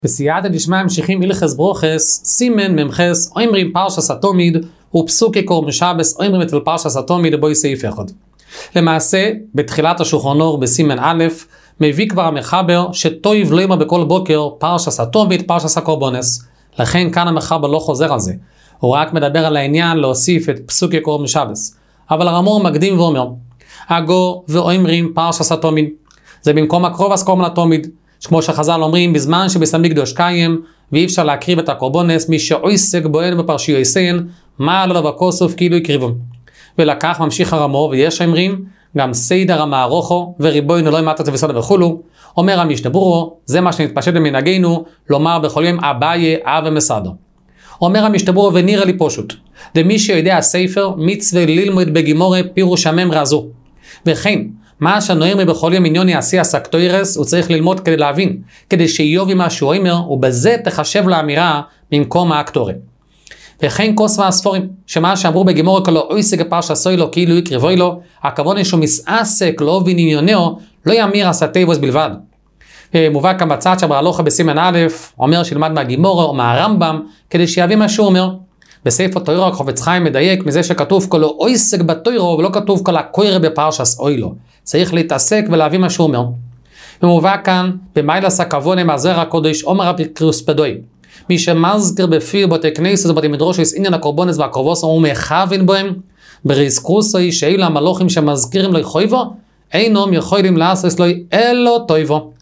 בסייעתא דשמיא ממשיכים הלכות ברוכס, סימן ממחס, אומרים פרשת התומיד, ופסוקי קורבן שבס, אומרים אצל פרשת התומיד בואי סעיף אחד. למעשה, בתחילת השולחן אור בסימן א', מביא כבר המחבר שטויב לא יאמר בכל בוקר פרשת התומיד, פרשת הקורבנס. לכן כאן המחבר לא חוזר על זה. הוא רק מדבר על העניין להוסיף את פסוקי קורבן שבס. אבל הרמור מקדים ואומר, הגו ואומרים פרשת התומיד. זה במקום הקרובס קורבן התומיד. כמו שחז"ל אומרים, בזמן שבית המקדש קיים ואי אפשר להקריב את הקורבנס, מי שעוסק בועד בפרשיותיהן, מה עליו בכוסף כאילו יקריבו. ולקח ממשיך הרמור, ויש אומרים גם סדר המערוכו וריבונו לא ימתת וסודה וכולו. אומר המשתברו, זה מה שנתפשט במנהגנו, לומר בכל יום אביי אב ומסעדו. אומר המשתברו, ונראה לי פשוט, דמי שיודע הספר מצווה ללמוד בגימורי פירוש הממרה זו. וכן, מה שנאמר בכל יום עניון יעשי הסקטוירס, הוא צריך ללמוד כדי להבין, כדי שיובי מה שהוא אומר, ובזה תחשב לאמירה במקום האקטורי. וכן כוס והספורים, שמה שאמרו בגימורי כלו אויסק פרשת סוילו כאילו יקריבוי לו, הכוונה שהוא מסעסק לא הבין עניוניו, לא יאמיר הסתיבוס בלבד. מובא כאן בצד שבהלוכה בסימן א', אומר שילמד מהגימורי או מהרמב"ם, כדי שיבין מה שהוא אומר. בספר תורה חפץ חיים מדייק מזה שכתוב כלו אויסק בתורה, ולא כתוב כל הקוירה בפרשת סוילו. צריך להתעסק ולהבין מה שהוא אומר. ומובא כאן במיילס הכוונה מהזוהר הקודש, אומר רבי קריספדוי, מי שמזכיר בפי בתי כנסת ובתי מדרש יש עניין הקורבנס והקרובוס, הוא מכוון בהם בריסקרוסוי שאילו המלוכים שמזכירים לו חויבו, אינם יכולים לעשות לו אלו טויבו.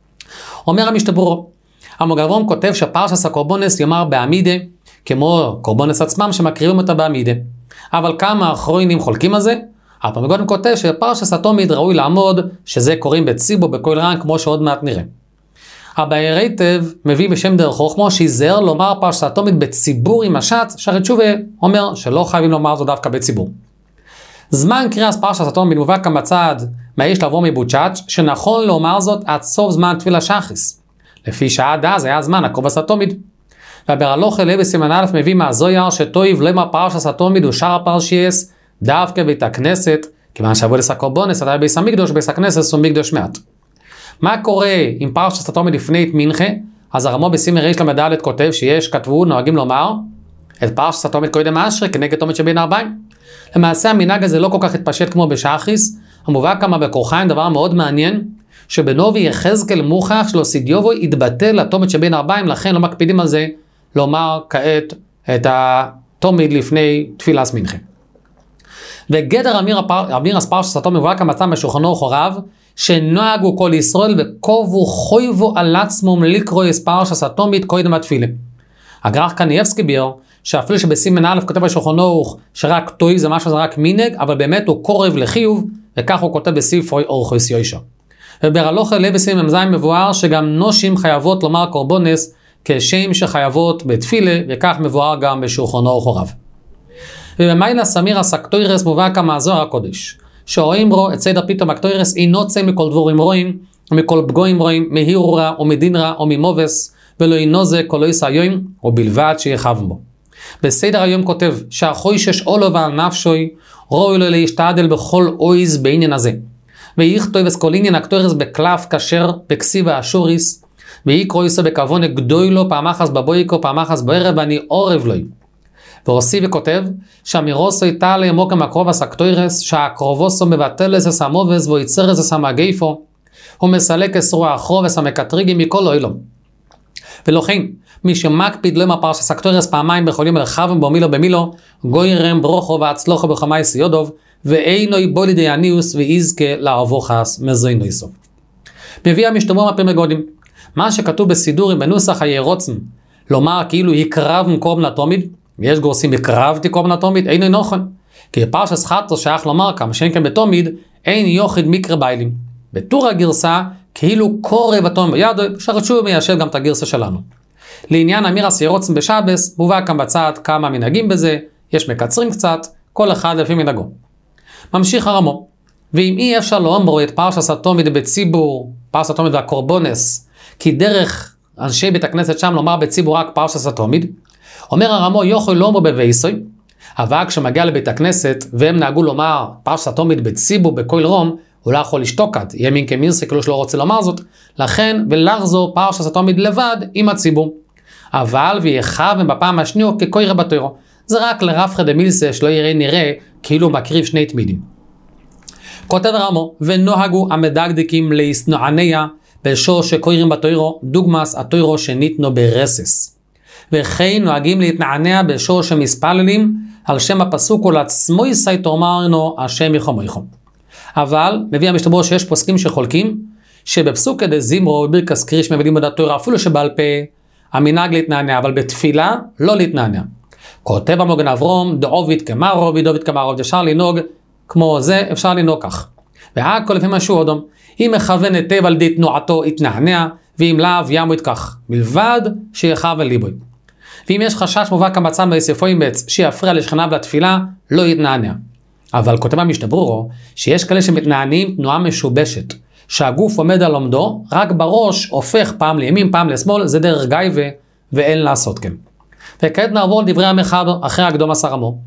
אומר המשתברו, המוגרבום כותב שפרשת הקורבנס יאמר בעמידה, כמו קורבנס עצמם שמקריבים אותה בעמידה. אבל כמה אחרונים חולקים על זה? אבל מגודם כותב שפרשת התומיד ראוי לעמוד, שזה קוראים בציבור בכל רן, כמו שעוד מעט נראה. הבאי רייטב מביא בשם דרך חוכמה שיזהר לומר פרשת התומיד בציבור עם השץ, שהרי תשובה אומר שלא חייבים לומר זו דווקא בציבור. זמן קריאת פרשת התומיד מובא כאן בצד מהיש לבוא מבוצ'אץ' שנכון לומר זאת עד סוף זמן תפילה שחריס. לפי שעד אז היה זמן הקרובס התומיד. והברלוך אלה בסימן א' מביא מהזויר שטויב לא יאמר פרשת התומיד ושאר הפרשייס דווקא בית הכנסת, כיוון שעבודת הקורבנס עדיין בית המקדש, בית הכנסת הוא מקדש מעט. מה קורה עם פרשת התומיד לפני את מנחה? אז הרמ"א בסימן ריש ל"ד כותב כתבו, נוהגים לומר, את פרשת התומיד קודם אשרי כנגד תומיד שבין ארבעים. למעשה המנהג הזה לא כל כך התפשט כמו בשחריס, המובא כמה בקורחיים דבר מאוד מעניין, שבנובי יחזקאל מוכח שלא סידיובו יתבטל לתומיד שבין ארבעים, לכן לא מקפידים על זה לומר כעת את התומיד לפני תפילת מנחה. וגדר אמיר פרשת התומיד מבוא כמצא בשולחן אור חורב, שנוהגו כל ישראל וקובו חויבו על עצמם לקרוא את פרשת התומיד קודם התפילה. הגר"ח קניאבסקי ביאר שאפילו שבסימן א' כותב בשולחן אור שרק טוי זה משהו, זה רק מנהג, אבל באמת הוא קורב לחיוב, וכך הוא כותב בספר אורחוס יוישה. וברלוך אלה בסימן מ"ז מבואר שגם נשים חייבות לומר קורבנס כשם שחייבות בתפילה, וכך מבואר גם בשולחן אור חורב. ובמיילס אמיר הסקטוירס מובא כאן מהזוהר הקודש, שרואים בו את סדר פתאום הקטוירס אינו צא מכל דבורים רואים, ומכל פגועים רואים, מהירורה או מדין רע או ממובס, ולא אינו זה כל איס היום, ובלבד שיחב בו. בסדר היום כותב שהחוישש אולו ועל נפשוי, ראוי לו להשתעדל בכל אויז בעניין הזה. ויכתוב את כל עניין הקטוירס בקלף כשר בכסיב האשוריס, ויקרוא איסו בכוון גדוי לו פעם אחת בבויקו פעם אחת בערב ואני עורב לו. והוסיף וכותב שהמירוסו איתה למוקם הקרובס הקטוירס שהקרובוסו מבטל את המובס ויצר את המגייפו הוא מסלק אסרו החרובס המקטריגי מכל אוילום. ולכן מי שמקפיד לא עם הפרשת הקטוירס פעמיים בכל יום לרחבם במילו במילו גוירם ברוכו והצלוחו בחמי סיודוב ואינו בולי דיאניוס ויזכה לעבוכס מזוינו איסו. מביא המשתמור מהפרמגודים מה שכתוב בסידורים בנוסח הירוצן לומר כאילו יקרב מקורבן התומיד, ויש גורסים יקרבתי קורבן התומיד, אינו נכון. כי פרשת חטא שייך לומר כמה שאין כאן בתומיד, אין יוחיד מקרא ביילים. בטור הגרסה, כאילו קורב התומיד בידו, שרשו מיישב גם את הגרסה שלנו. לעניין אמירס ירוצן בשבס, מובא כאן בצד כמה מנהגים בזה, יש מקצרים קצת, כל אחד לפי מנהגו. ממשיך הרמ"א, ואם אי אפשר לאמרו את פרשת התומיד בציבור, פרשת התומיד והקורבנס, כי דרך אנשי בית הכנסת שם לומר בציבור רק פרשת התומיד, אומר הרמ"א יוכל לא אומר בבייסוי, אבל כשמגיע לבית הכנסת והם נהגו לומר פרשת התומיד בציבור בכל רום, הוא לא יכול לשתוק עד, ימין כמירסה כאילו שלא רוצה לומר זאת, לכן ולחזור פרשס התומיד לבד עם הציבור. אבל ויחב בפעם השנייה כקוירה בתוירו, זה רק לרפחה דמילסה שלא נראה כאילו הוא מקריב שני תמידים. כותב רמו, ונוהגו המדקדקים להסנועניה בשור שקוירים בתוירו, דוגמס התוירו שניתנו ברסס. וכן נוהגים להתנענע בשור שמספללים על שם הפסוק ולעצמו יסי תאמרנו השם יחומריכם. אבל מביא המשתברור שיש פוסקים שחולקים שבפסוק כדי זימרו בברכס קריש מבדים בדעת תורה אפילו שבעל פה המנהג להתנענע, אבל בתפילה לא להתנענע. כותב המוגן אברום דעוביד כמרו ודעוביד כמרו, אפשר לנהוג כמו זה, אפשר לנהוג כך. והכל לפי משהו אדום, אם מכוון היטב על די תנועתו התנענע, ואם לאו ימות כך, מלבד שיחב אל ליבוי. ואם יש חשש מובהק כמצן ביספוים בעץ שיפריע לשכניו לתפילה, לא יתנענע. אבל כותב המשתברורו שיש כאלה שמתנענים תנועה משובשת, שהגוף עומד על עומדו, רק בראש הופך פעם לימין פעם לשמאל, זה דרך גיא ואין לעשות כן. וכעת נעבור לדברי המחבר אחרי הקדום עשר עמו.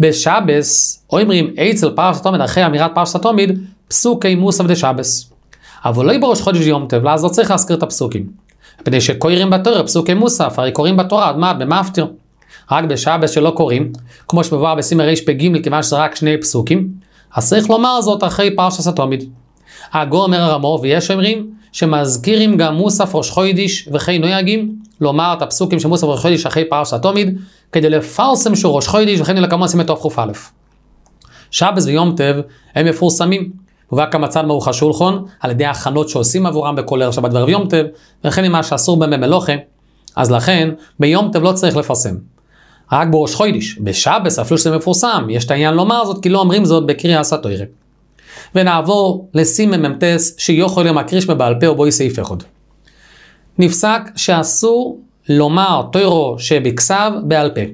בשבס אומרים אצל פרשת התומיד אחרי אמירת פרשת התומיד פסוקי מוסף דשבס. אבל לא בראש חודש יום טוב, אז לא צריך להזכיר את הפסוקים. מפני שקוראים בתורה פסוקי מוסף, הרי קוראים בתורה עד מה? במפטיר. רק בשבס שלא קוראים, כמו שמבואר בסימן רפ"ג, כיוון שזה רק שני פסוקים, אז צריך לומר זאת אחרי פרשת התומיד. הגור אומר הרמו, ויש אומרים שמזכירים גם מוסף ראש חודש וכן נוהגים לומר את הפסוקים של מוסף ראש חודש אחרי פרשת התומיד, כדי לפרסם שהוא ראש חודש וכן לכמו עושים את חוף א'. שבס ויום טוב הם מפורסמים, ובא כמצד מרוך השולחון על ידי הכנות שעושים עבורם בכל ערב שבת וערב יום טוב, וכן עם מה שאסור בהם במלוכה, אז לכן ביום טוב לא צריך לפרסם. רק בראש חודש, בשבס אפילו שזה מפורסם, יש את העניין לומר זאת כי לא אומרים זאת בקריאת התורה. ונעבור לסימן ממתס שיוכל למקריש בבעל פה או בוי סעיף אחד. נפסק שאסור לומר תוירו שבכסב בעל פה.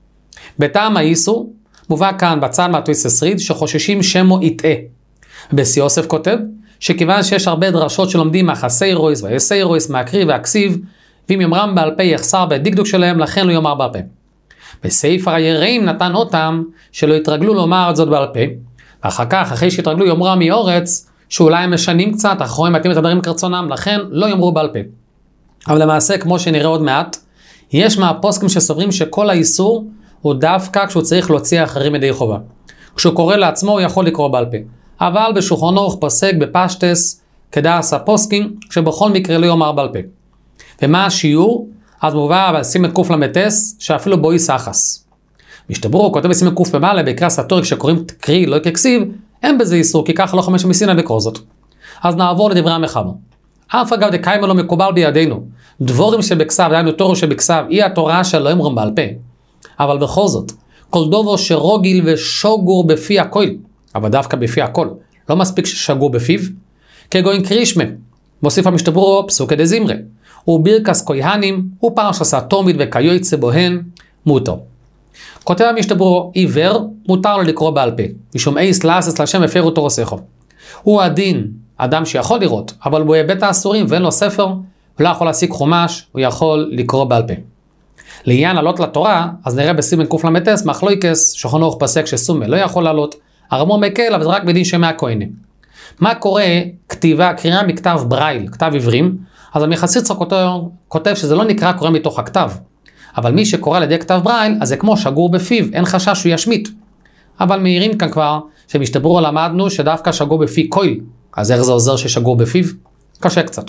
בטעם האיסור מובא כאן בצד מהטויס הסריד שחוששים שמו יטעה. בסיוסף כותב שכיוון שיש הרבה דרשות שלומדים מהחסי רויס והיסי רויס מהקריב והכסיב, ואם יאמרם בעל פה יחסר בדקדוק שלהם לכן לא יאמר בעל פה. בספר היראים נתן אותם שלא יתרגלו לומר את זאת בעל פה, ואחר כך אחרי שיתרגלו יאמרו מאורץ שאולי הם משנים קצת, אחרי מתאים את הדברים כרצונם, לכן לא יאמרו בעל פה. אבל למעשה כמו שנראה עוד מעט, יש מהפוסקים שסוברים שכל האיסור הוא דווקא כשהוא צריך להוציא אחרים ידי חובה. כשהוא קורא לעצמו הוא יכול לקרוא בעל פה. אבל בשולחן ערוך פוסק בפשטס כדעס הפוסקים שבכל מקרה לא יאמר בעל פה. ומה השיעור? אז מובא בסימן קל"ס שאפילו בו יסחס. משתברו כותב בסימן קל"ב בקריאת התורה כשקוראים קרי לא ככסיב, אין בזה איסור כי ככה לא חמש מסינא לקרוא זאת. אז נעבור לדברי המחבר. אף אגב דקיימה לא מקובל בידינו, דבורים שבכסב, דהיינו תורה שבכסב, היא התורה שלא אמרם בעל פה. אבל בכל זאת, כל דובר שרוגיל ושוגור בפי הכל, אבל דווקא בפי הכל, לא מספיק ששגור בפיו, כגוין קרישמה, מוסיף המשתברו פסוקי דזמרה, ובירקס כהנים, ופרשת התומיד וכיוצא בוהן, מותר. כותב המשתברו, עיוור, מותר לו לקרוא בעל פה, משום אייס לאסס לשם הפרו תורסךו. הוא הדין, אדם שיכול לראות, אבל הוא בהיבט האסורים ואין לו ספר, הוא לא יכול להשיג חומש, הוא יכול לקרוא בעל פה. לעניין לעלות לתורה, אז נראה בסימן קל"ס מחלוקס, שולחן ערוך פסק שסומה לא יכול לעלות, הרמו מקל, אבל זה רק בדין שמי הכהנים. מה קורה כתיבה, קריאה מכתב ברייל, כתב עברים, אז המחסידס כותב שזה לא נקרא קורא מתוך הכתב, אבל מי שקורא על ידי כתב ברייל, אז זה כמו שגור בפיו, אין חשש שהוא ישמיט. אבל מהירים כאן כבר, שמשתברו למדנו שדווקא שגור בפי קול, אז איך זה עוזר ששגור בפיו? קשה קצת.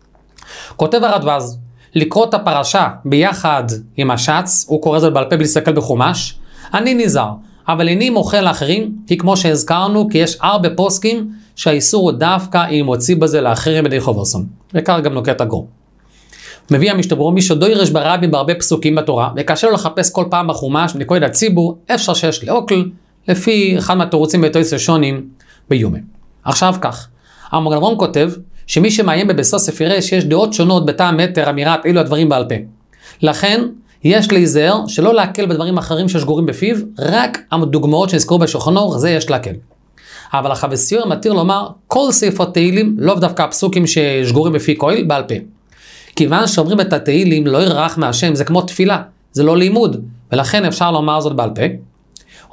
כותב הרדב"ז, לקרוא את הפרשה ביחד עם השץ, הוא קורא זאת בעל פה בלי להסתכל בחומש, אני נזהר, אבל איני מוחה לאחרים, כי כמו שהזכרנו, כי יש הרבה פוסקים שהאיסור הוא דווקא אם מוציא בזה לאחרים ידי חוברסון. וכך גם נוקט הגור. מביא המשתברו מי שדוירש ברבים בהרבה פסוקים בתורה, וקשה לו לחפש כל פעם בחומש ונקוד הציבור, אפשר שיש לאוקל, לפי אחד מהתירוצים ביתויס שונים ביומה. עכשיו כך, המוגן אברום כותב שמי שמעיין בבסוס יראה שיש דעות שונות בטעם מטר אמירת אילו הדברים בעל פה. לכן יש להיזהר שלא להקל בדברים אחרים ששגורים בפיו, רק הדוגמאות שנזכרו בשולחן ערוך זה יש להקל. אבל החבסיור מתיר לומר כל ספר תהילים, לא דווקא הפסוקים ששגורים בפי קהל בעל פה. כיוון שאומרים את התהילים לא ירח מהשם, זה כמו תפילה, זה לא לימוד, ולכן אפשר לומר זאת בעל פה.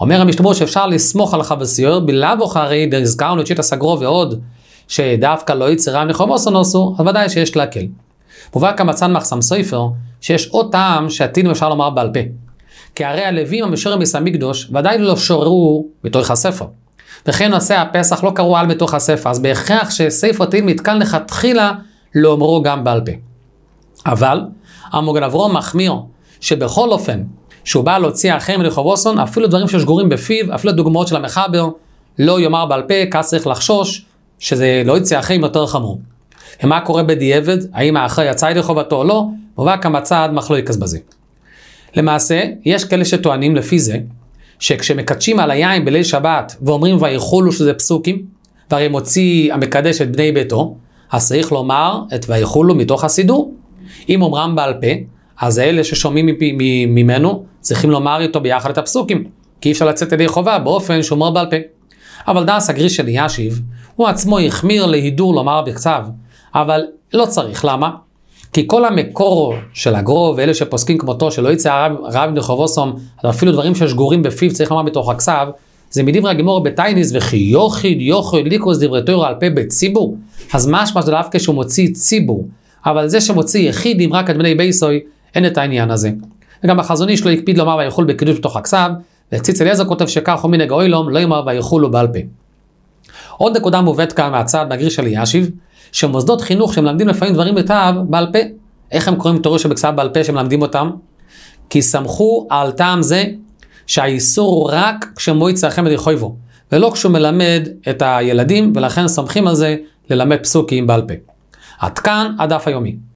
אומר המשתמש שאפשר לסמוך על חבסיור, בלאו אחרי הזכרנו את שיטה סגרו ועוד, שדווקא לא יצירה מחובוסון עשו, אז ודאי שיש להקל. מובא כמצן מחסם סופר, שיש עוד טעם שעתינו אפשר לומר בעל פה. כי הרי הלווים המשורים ביס המקדוש, ודאי לא שוררו בתוך הספר. וכן נושא הפסח לא קראו על בתוך הספר, אז בהכרח שספר תהילים נתקל לכתחילה לא אומרו גם בעל פה. אבל המוגן אברהם מחמיר שבכל אופן שהוא בא להוציא אחרים מלחובוסון, אפילו דברים ששגורים בפיו, אפילו דוגמאות של המחבר, לא יאמר בעל פה, כך צריך לחשוש שזה לא יצא אחרים יותר חמור. ומה קורה בדיעבד, האם האחר יצא ידי חובתו או לא, מובא כמצד מחלוקת בזה. למעשה, יש כאלה שטוענים לפי זה, שכשמקדשים על היין בליל שבת, ואומרים ויחולו שזה פסוקים, והרי מוציא המקדש את בני ביתו, אז צריך לומר את ויחולו מתוך הסידור. אם אומרם בעל פה, אז אלה ששומעים ממנו, צריכים לומר איתו ביחד את הפסוקים, כי אי אפשר לצאת ידי חובה באופן שאומר בעל פה. אבל דאס הגריש של ישיב, הוא עצמו החמיר להידור לומר בכתב, אבל לא צריך, למה? כי כל המקור של הגרו ואלה שפוסקים כמותו שלא יצא רב נחובוסום, אפילו דברים ששגורים בפיו צריך לומר בתוך הכתב, זה מדברי הגמור בתייניס וכי יוחיד ליקוס דברי תורה על פה בציבור, אז משמע זה דווקא שהוא מוציא ציבור, אבל זה שמוציא יחידים רק את בני בייסוי, אין את העניין הזה. וגם החזון איש לא הקפיד לומר ויחול בקידוש בתוך הכתב, וציץ אליעזר כותב שכך הוא מנהג אוילום לא יאמר ויחולו בעל פה. עוד נקודה מובאת כאן מהצד מהגריש של ישיב, שמוסדות חינוך שמלמדים לפעמים דברים בכתב בעל פה. איך הם קוראים תורה שבכתב בעל פה שמלמדים אותם? כי סמכו על טעם זה שהאיסור הוא רק כשמועצה אחרי מדי חויבו, ולא כשהוא מלמד את הילדים, ולכן סומכים על זה ללמד פסוקים בעל פה. עד כאן הדף היומי.